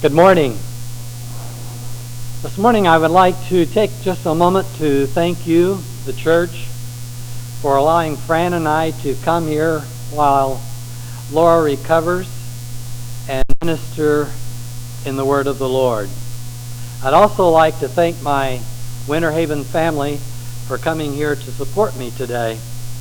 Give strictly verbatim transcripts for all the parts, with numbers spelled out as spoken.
Good morning. This morning I would like to take just a moment to thank you, the church, for allowing Fran and I to come here while Laura recovers and minister in the Word of the Lord. I'd also like to thank my Winter Haven family for coming here to support me today.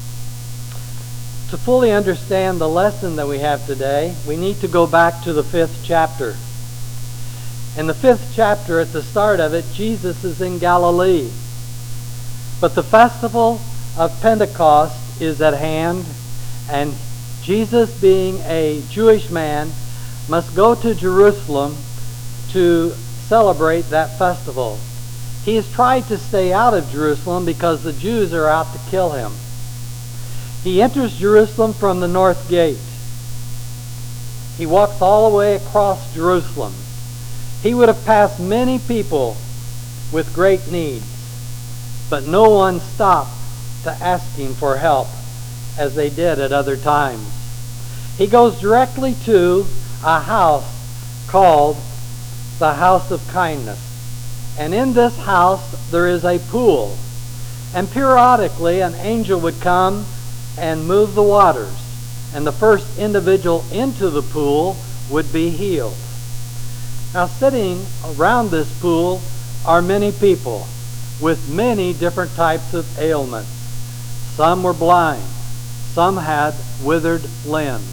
To fully understand the lesson that we have today, we need to go back to the fifth chapter. In the fifth chapter, at the start of it, Jesus is in Galilee. But the festival of Pentecost is at hand, and Jesus, being a Jewish man, must go to Jerusalem to celebrate that festival. He has tried to stay out of Jerusalem because the Jews are out to kill him. He enters Jerusalem from the north gate. He walks all the way across Jerusalem. He would have passed many people with great needs, but no one stopped to ask him for help as they did at other times. He goes directly to a house called the House of Kindness. And in this house there is a pool. And periodically an angel would come and move the waters. And the first individual into the pool would be healed. Now, sitting around this pool are many people with many different types of ailments. Some were blind. Some had withered limbs.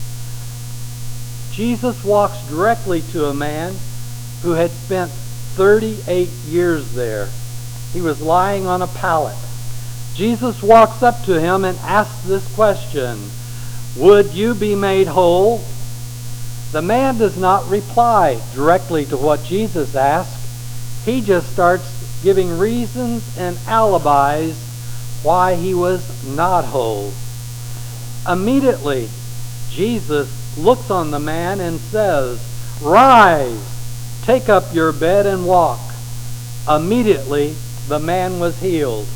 Jesus walks directly to a man who had spent thirty-eight years there. He was lying on a pallet. Jesus walks up to him and asks this question, "Would you be made whole?" The man does not reply directly to what Jesus asked. He just starts giving reasons and alibis why he was not whole. Immediately, Jesus looks on the man and says, "Rise, take up your bed and walk." Immediately, the man was healed.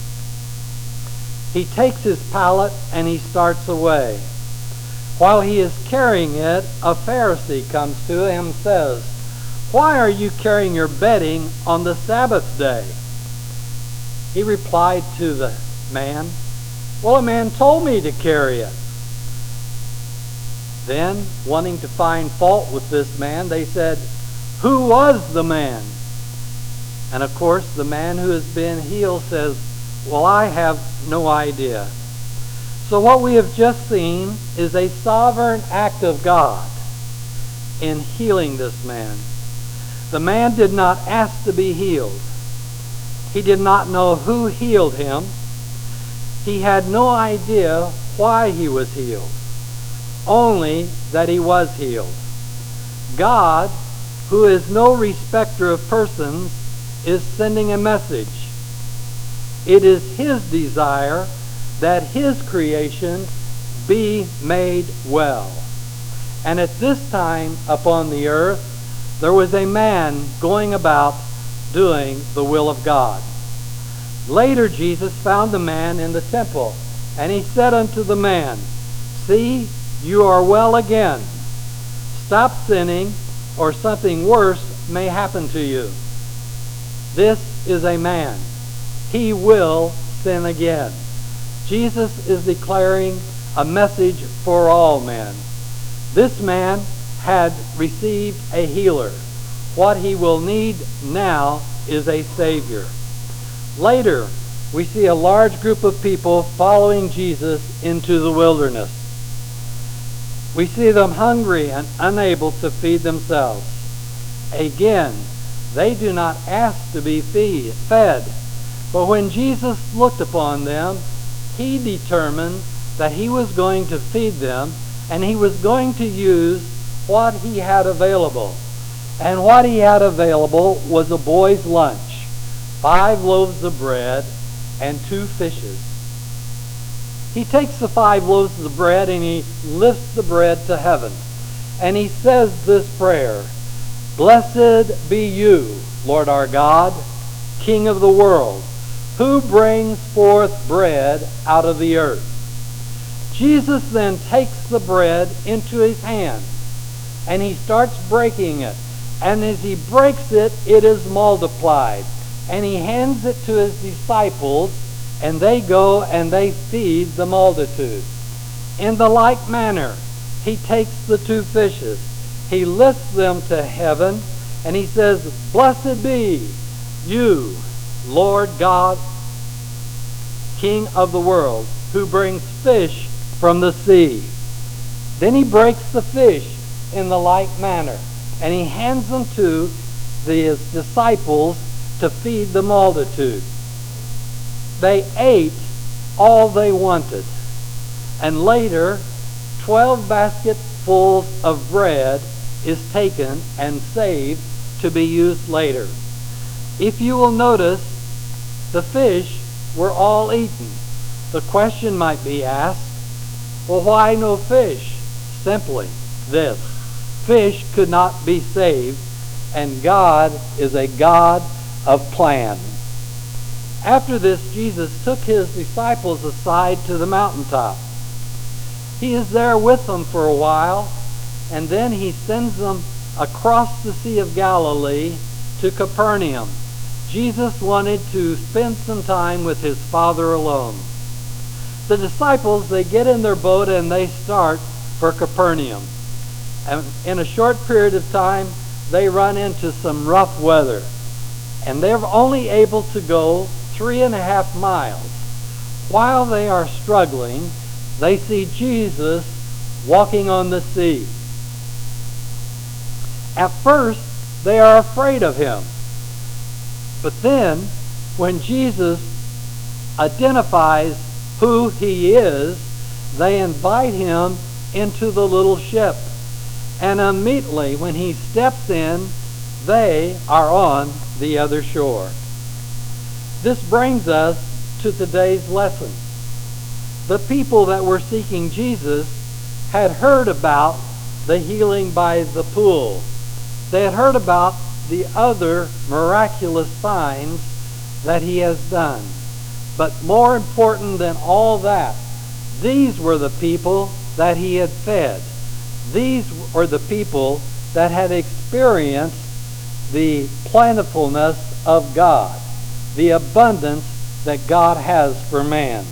He takes his pallet and he starts away. While he is carrying it, a Pharisee comes to him and says, "Why are you carrying your bedding on the Sabbath day?" He replied to the man, "Well, a man told me to carry it." Then, wanting to find fault with this man, they said, "Who was the man?" And of course, the man who has been healed says, "Well, I have no idea." So what we have just seen is a sovereign act of God in healing this man. The man did not ask to be healed. He did not know who healed him. He had no idea why he was healed, only that he was healed. God, who is no respecter of persons, is sending a message. It is His desire that His creation be made well. And at this time upon the earth, there was a man going about doing the will of God. Later Jesus found the man in the temple, and he said unto the man, "See, you are well again. Stop sinning, or something worse may happen to you." This is a man. He will sin again. Jesus is declaring a message for all men. This man had received a healer. What he will need now is a Savior. Later, we see a large group of people following Jesus into the wilderness. We see them hungry and unable to feed themselves. Again, they do not ask to be feed, fed. But when Jesus looked upon them, He determined that He was going to feed them, and He was going to use what He had available. And what He had available was a boy's lunch, five loaves of bread and two fishes. He takes the five loaves of bread and He lifts the bread to heaven. And He says this prayer, "Blessed be you, Lord our God, King of the world, who brings forth bread out of the earth." Jesus then takes the bread into His hand, and He starts breaking it, And as he breaks it, it is multiplied. And he hands it to his disciples, and they go and they feed the multitude. In the like manner, he takes the two fishes, he lifts them to heaven, and he says, "Blessed be you, Lord God, King of the world, who brings fish from the sea." Then he breaks the fish in the like manner, and he hands them to the disciples to feed the multitude. They ate all they wanted, and later twelve basketfuls of bread is taken and saved to be used later. If you will notice, the fish were all eaten. The question might be asked, well, why no fish? Simply this: fish could not be saved, and God is a God of plan. After this, Jesus took his disciples aside to the mountaintop. He is there with them for a while, and then he sends them across the Sea of Galilee to Capernaum. Jesus wanted to spend some time with his Father alone. The disciples, they get in their boat and they start for Capernaum. And in a short period of time, they run into some rough weather. And they're only able to go three and a half miles. While they are struggling, they see Jesus walking on the sea. At first, they are afraid of him. But then, when Jesus identifies who he is, they invite him into the little ship. And immediately, when he steps in, they are on the other shore. This brings us to today's lesson. The people that were seeking Jesus had heard about the healing by the pool. They had heard about the other miraculous signs that he has done. But more important than all that, these were the people that he had fed. These were the people that had experienced the plentifulness of God, the abundance that God has for man.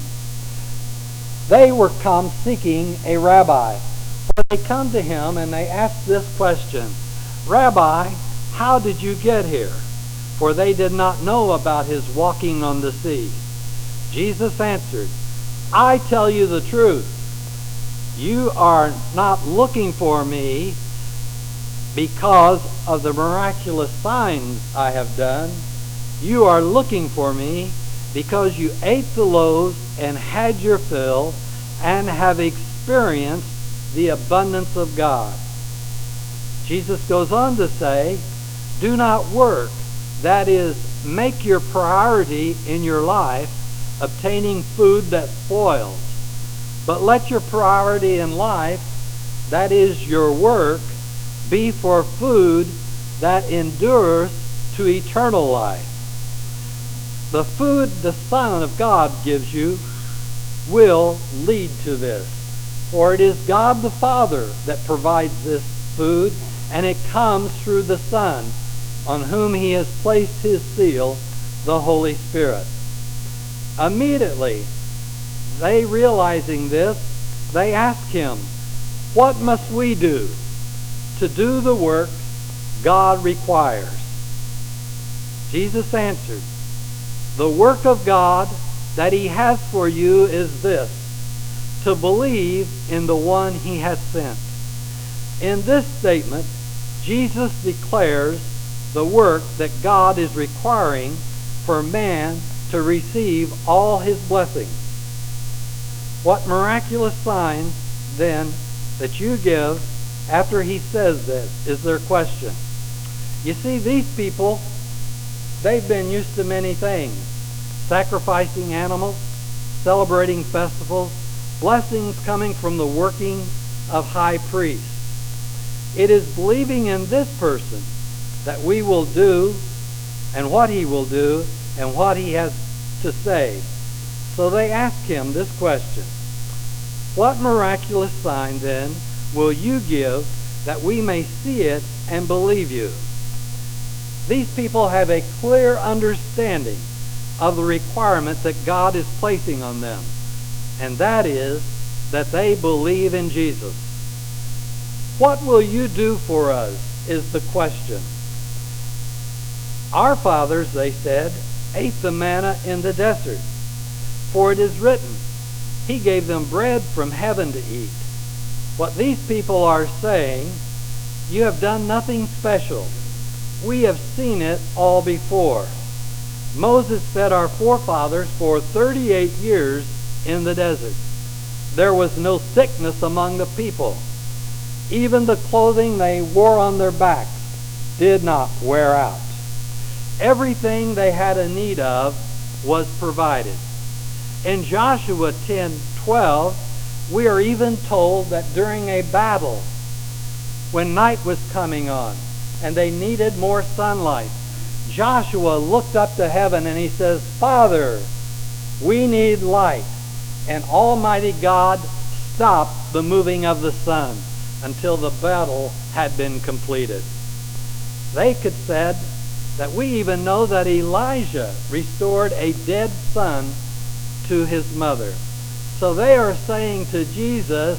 They were come seeking a rabbi. So they come to him and they ask this question: "Rabbi, how did you get here?" For they did not know about his walking on the sea. Jesus answered, "I tell you the truth. You are not looking for me because of the miraculous signs I have done. You are looking for me because you ate the loaves and had your fill and have experienced the abundance of God." Jesus goes on to say, do not work, that is, make your priority in your life obtaining food that spoils, but let your priority in life, that is your work, be for food that endures to eternal life. The food the Son of God gives you will lead to this. For it is God the Father that provides this food, and it comes through the Son, on whom he has placed his seal, the Holy Spirit. Immediately, they realizing this, they ask him, "What must we do to do the work God requires?" Jesus answered, "The work of God that he has for you is this, to believe in the one he has sent." In this statement, Jesus declares the work that God is requiring for man to receive all his blessings. What miraculous signs, then, that you give after he says this is their question. You see, these people, they've been used to many things: sacrificing animals, celebrating festivals, blessings coming from the working of high priests. It is believing in this person that we will do, and what he will do, and what he has to say. So they ask him this question: "What miraculous sign, then, will you give that we may see it and believe you?" These people have a clear understanding of the requirement that God is placing on them, and that is that they believe in Jesus. What will you do for us is the question. Our fathers, they said, ate the manna in the desert, for it is written, He gave them bread from heaven to eat. What these people are saying, you have done nothing special. We have seen it all before. Moses fed our forefathers for thirty-eight years in the desert. There was no sickness among the people. Even the clothing they wore on their backs did not wear out. Everything they had a need of was provided. In Joshua ten twelve, we are even told that during a battle, when night was coming on and they needed more sunlight, Joshua looked up to heaven and he says, Father, we need light. And Almighty God stopped the moving of the sun until the battle had been completed. They could said that we even know that Elijah restored a dead son to his mother. So they are saying to Jesus,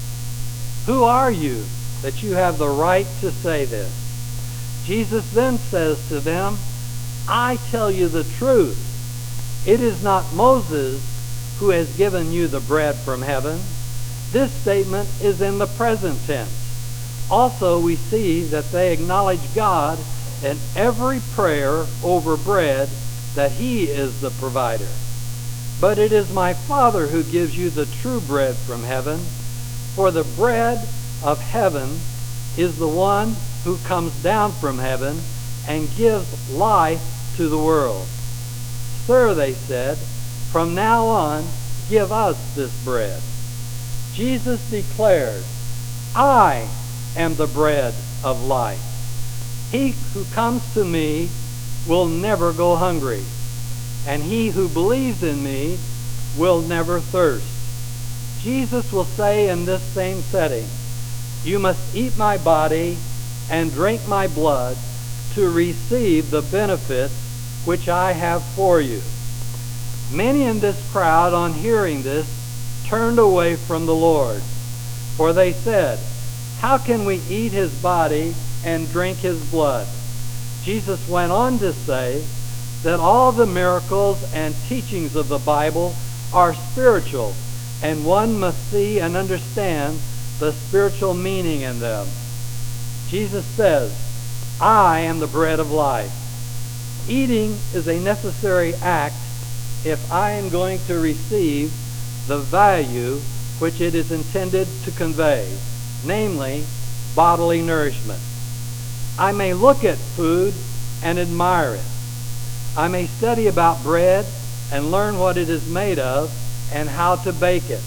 who are you that you have the right to say this? Jesus then says to them, I tell you the truth. It is not Moses who has given you the bread from heaven. This statement is in the present tense. Also, we see that they acknowledge God in every prayer over bread, that He is the provider. But it is my Father who gives you the true bread from heaven, for the bread of heaven is the one who comes down from heaven and gives life to the world. Sir, they said, from now on, give us this bread. Jesus declared, I am the bread of life. He who comes to me will never go hungry, and he who believes in me will never thirst. Jesus will say in this same setting, you must eat my body and drink my blood to receive the benefits which I have for you. Many in this crowd, on hearing this, turned away from the Lord, for they said, how can we eat his body and drink his blood? Jesus went on to say that all the miracles and teachings of the Bible are spiritual, and one must see and understand the spiritual meaning in them. Jesus says, I am the bread of life. Eating is a necessary act if I am going to receive the value which it is intended to convey, namely bodily nourishment. I may look at food and admire it. I may study about bread and learn what it is made of and how to bake it.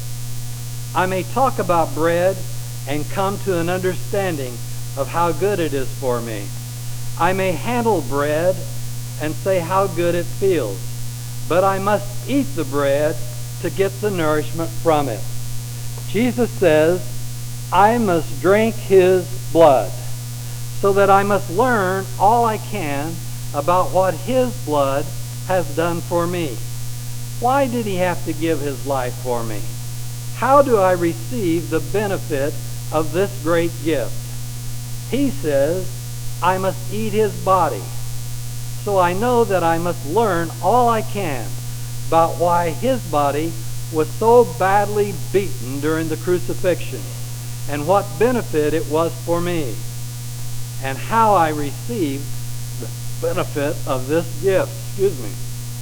I may talk about bread and come to an understanding of how good it is for me. I may handle bread and say how good it feels, but I must eat the bread to get the nourishment from it. Jesus says, I must drink his blood, so that I must learn all I can about what his blood has done for me. Why did he have to give his life for me? How do I receive the benefit of this great gift? He says, I must eat his body. So I know that I must learn all I can about why his body was so badly beaten during the crucifixion, and what benefit it was for me, and how I received the benefit of this gift. Excuse me.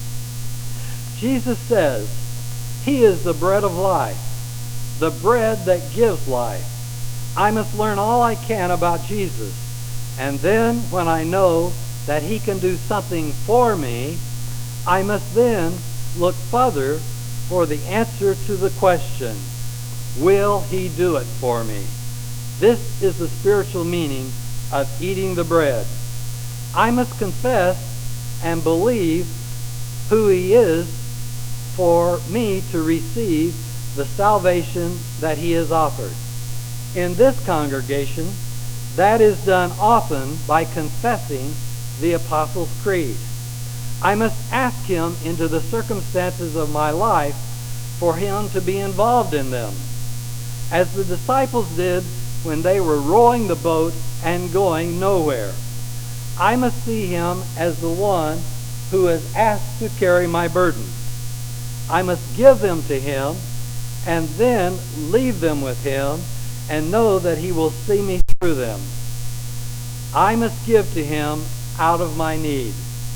Jesus says, he is the bread of life, the bread that gives life. I must learn all I can about Jesus, and then when I know that he can do something for me, I must then look further for the answer to the question, will he do it for me? This is the spiritual meaning of eating the bread. I must confess and believe who he is for me to receive the salvation that he has offered. In this congregation, that is done often by confessing the Apostles' Creed. I must ask him into the circumstances of my life for him to be involved in them, as the disciples did when they were rowing the boat and going nowhere. I must see him as the one who is asked to carry my burdens. I must give them to him and then leave them with him and know that he will see me through them. I must give to him out of my need.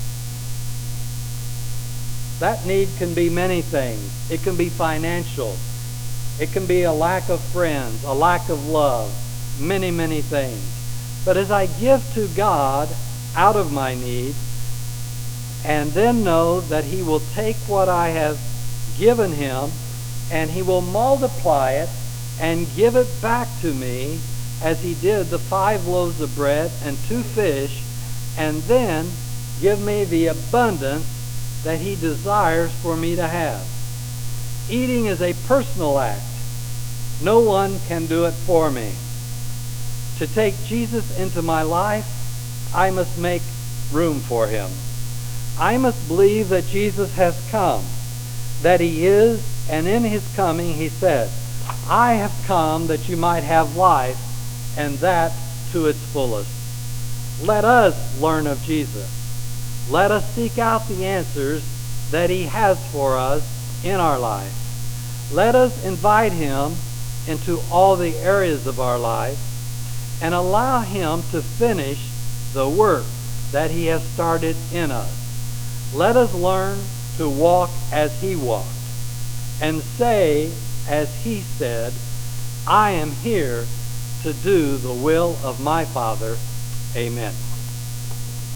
That need can be many things. It can be financial. It can be a lack of friends, a lack of love, many, many things. But as I give to God out of my need, and then know that he will take what I have given him and he will multiply it and give it back to me as he did the five loaves of bread and two fish, and then give me the abundance that he desires for me to have. Eating is a personal act. No one can do it for me. To take Jesus into my life, I must make room for him. I must believe that Jesus has come, that he is, and in his coming he said, I have come that you might have life, and that to its fullest. Let us learn of Jesus. Let us seek out the answers that he has for us in our life. Let us invite him into all the areas of our life and allow him to finish the work that he has started in us. Let us learn to walk as he walked and say, as he said, I am here to do the will of my Father. Amen.